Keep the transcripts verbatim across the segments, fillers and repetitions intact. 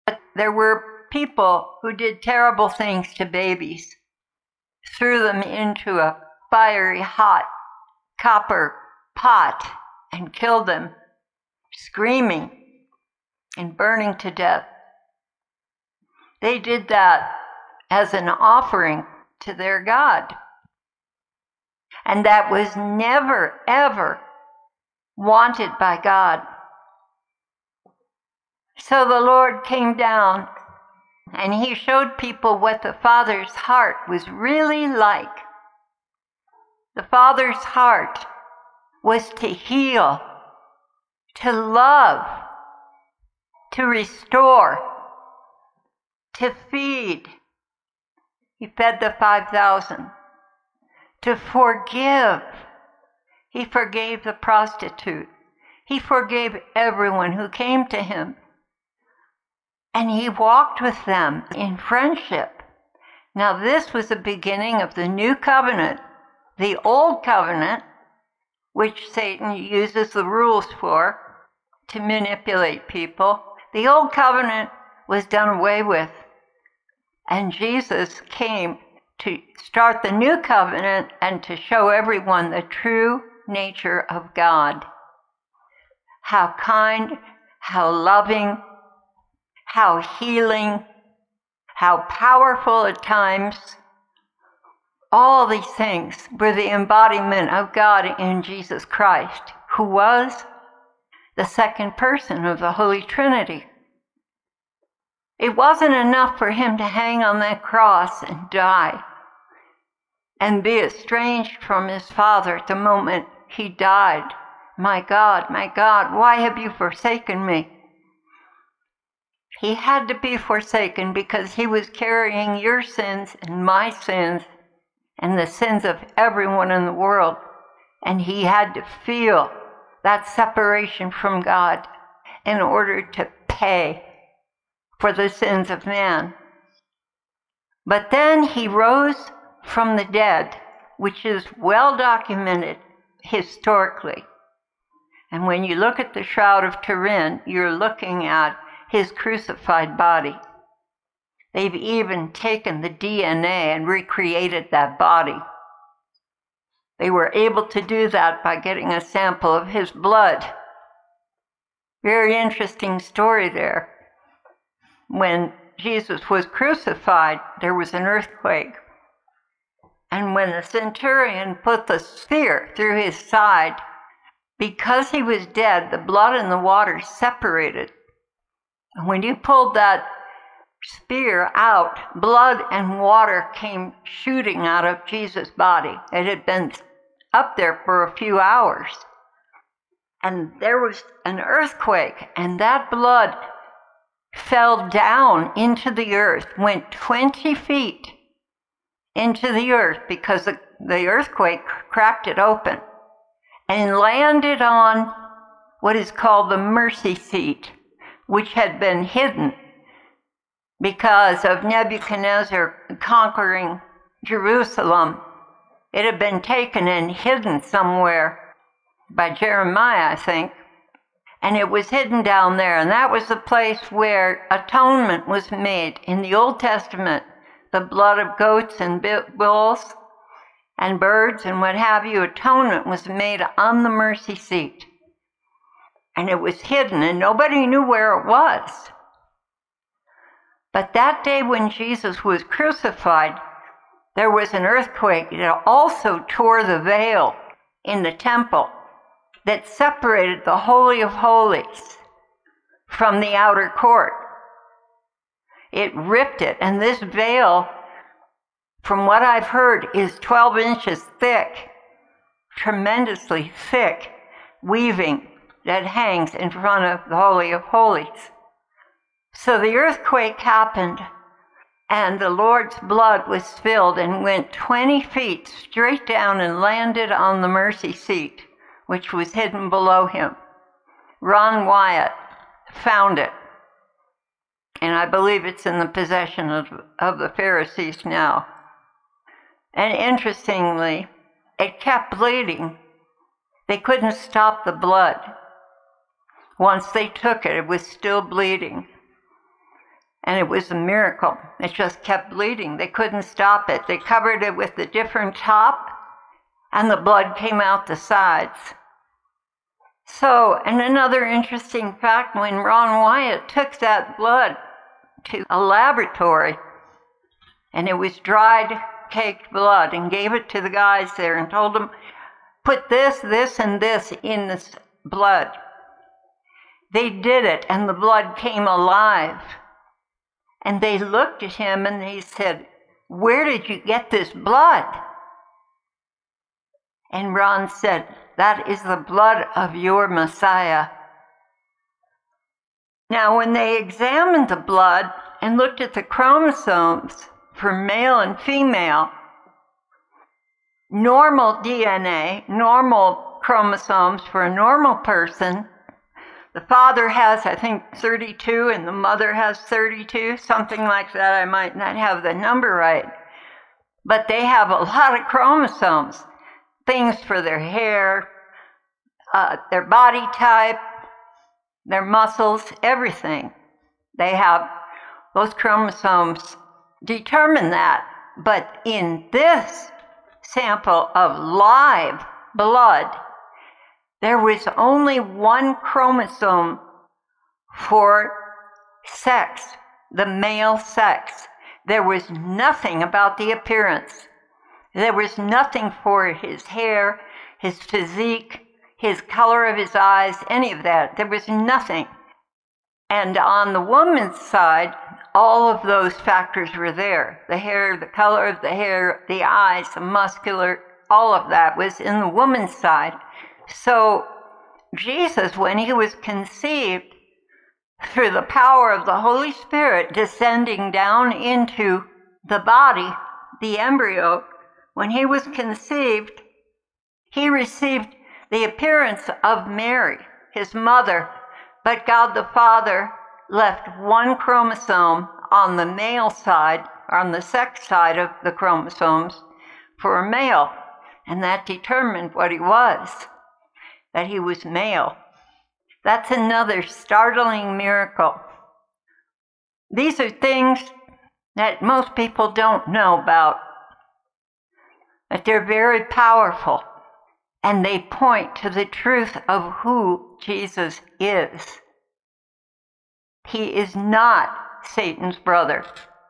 But there were people who did terrible things to babies, threw them into a fiery hot copper pot and killed them, screaming and burning to death. They did that as an offering to their God. And that was never, ever wanted by God. So the Lord came down and he showed people what the Father's heart was really like. The Father's heart was to heal, to love, to restore, to feed. He fed the five thousand. To forgive. He forgave the prostitute. He forgave everyone who came to him. And he walked with them in friendship. Now this was the beginning of the new covenant. The old covenant, which Satan uses the rules for to manipulate people, the old covenant was done away with. And Jesus came to start the new covenant and to show everyone the true nature of God. How kind, how loving, how healing, how powerful at times. All these things were the embodiment of God in Jesus Christ, who was the second person of the Holy Trinity. It wasn't enough for him to hang on that cross and die and be estranged from his Father at the moment he died. My God, my God, why have you forsaken me? He had to be forsaken because he was carrying your sins and my sins and the sins of everyone in the world. And he had to feel that separation from God in order to pay for the sins of man. But then he rose from the dead, which is well documented historically. And when you look at the Shroud of Turin, you're looking at his crucified body. They've even taken the D N A and recreated that body. They were able to do that by getting a sample of his blood. Very interesting story there. When Jesus was crucified, there was an earthquake. And when the centurion put the spear through his side, because he was dead, the blood and the water separated. And when you pulled that spear out, blood and water came shooting out of Jesus' body. It had been up there for a few hours. And there was an earthquake, and that blood fell down into the earth, went twenty feet into the earth because the, the earthquake cracked it open, and landed on what is called the mercy seat, which had been hidden because of Nebuchadnezzar conquering Jerusalem. It had been taken and hidden somewhere by Jeremiah, I think. And it was hidden down there. And that was the place where atonement was made in the Old Testament. The blood of goats and bulls and birds and what have you, atonement was made on the mercy seat. And it was hidden and nobody knew where it was. But that day when Jesus was crucified, there was an earthquake that also tore the veil in the temple that separated the Holy of Holies from the outer court. It ripped it, and this veil, from what I've heard, is twelve inches thick, tremendously thick weaving that hangs in front of the Holy of Holies. So the earthquake happened, and the Lord's blood was spilled and went twenty feet straight down and landed on the mercy seat, which was hidden below him. Ron Wyatt found it, and I believe it's in the possession of, of the Pharisees now. And interestingly, it kept bleeding. They couldn't stop the blood. Once they took it, it was still bleeding. And it was a miracle. It just kept bleeding. They couldn't stop it. They covered it with a different top, and the blood came out the sides. So, and another interesting fact, when Ron Wyatt took that blood to a laboratory, and it was dried, caked blood, and gave it to the guys there and told them, put this, this, and this in this blood. They did it, and the blood came alive. And they looked at him and they said, where did you get this blood? And Ron said, that is the blood of your Messiah. Now, when they examined the blood and looked at the chromosomes for male and female, normal D N A, normal chromosomes for a normal person, the father has, I think, thirty-two, and the mother has thirty-two, something like that. I might not have the number right. But they have a lot of chromosomes, things for their hair, uh, their body type, their muscles, everything. They have those chromosomes determine that. But in this sample of live blood, there was only one chromosome for sex, the male sex. There was nothing about the appearance. There was nothing for his hair, his physique, his color of his eyes, any of that. There was nothing. And on the woman's side, all of those factors were there. The hair, the color of the hair, the eyes, the muscular, all of that was in the woman's side. So Jesus, when he was conceived through the power of the Holy Spirit descending down into the body, the embryo, when he was conceived, he received the appearance of Mary, his mother, but God the Father left one chromosome on the male side, on the sex side of the chromosomes, for a male, and that determined what he was, that he was male. That's another startling miracle. These are things that most people don't know about, but they're very powerful, and they point to the truth of who Jesus is. He is not Satan's brother.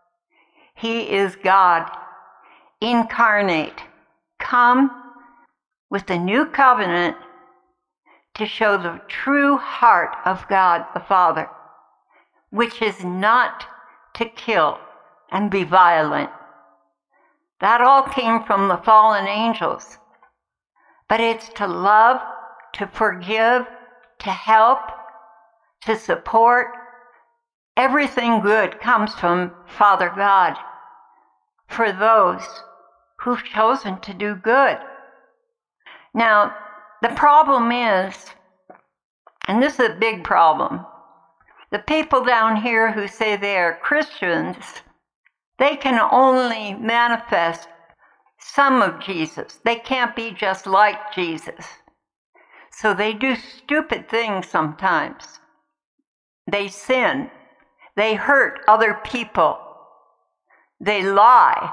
He is God incarnate, come with the new covenant to show the true heart of God the Father, which is not to kill and be violent. That all came from the fallen angels. But it's to love, to forgive, to help, to support. Everything good comes from Father God for those who've chosen to do good. Now, the problem is, and this is a big problem, the people down here who say they are Christians, they can only manifest some of Jesus. They can't be just like Jesus. So they do stupid things sometimes. They sin. They hurt other people. They lie.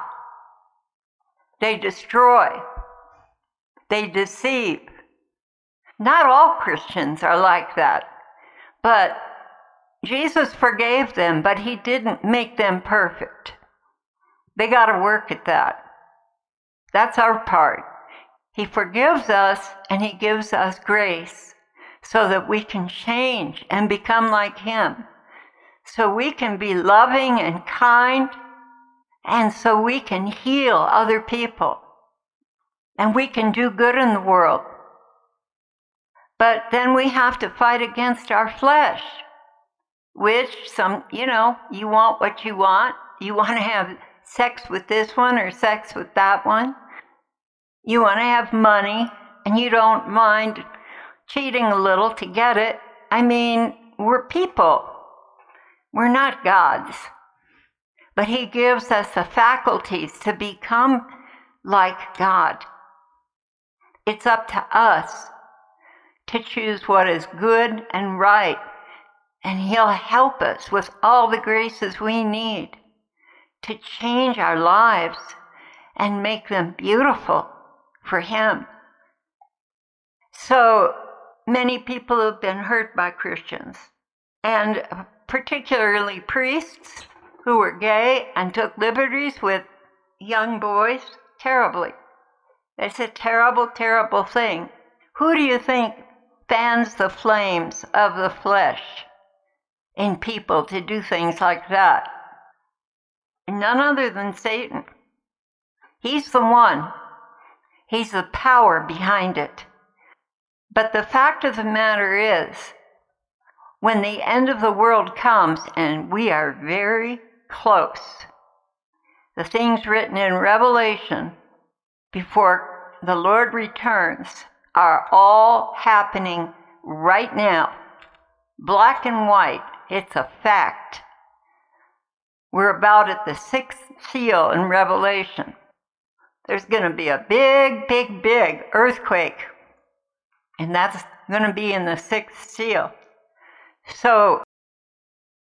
They destroy. They deceive. Not all Christians are like that. But Jesus forgave them, but he didn't make them perfect. They got to work at that. That's our part. He forgives us and he gives us grace so that we can change and become like him. So we can be loving and kind, and so we can heal other people. And we can do good in the world. But then we have to fight against our flesh, which some, you know, you want what you want. You want to have sex with this one or sex with that one. You want to have money, and you don't mind cheating a little to get it. I mean, we're people. We're not gods. But he gives us the faculties to become like God. It's up to us to choose what is good and right And He'll help us with all the graces we need to change our lives and make them beautiful for Him. So many people have been hurt by Christians, and particularly priests who were gay and took liberties with young boys terribly. It's a terrible, terrible thing. Who do you think fans the flames of the flesh in people to do things like that? None other than Satan. He's the one. He's the power behind it. But the fact of the matter is, when the end of the world comes, and we are very close, the things written in Revelation before the Lord returns are all happening right now. Black and white. It's a fact. We're about at the sixth seal in Revelation. There's going to be a big, big, big earthquake. And that's going to be in the sixth seal. So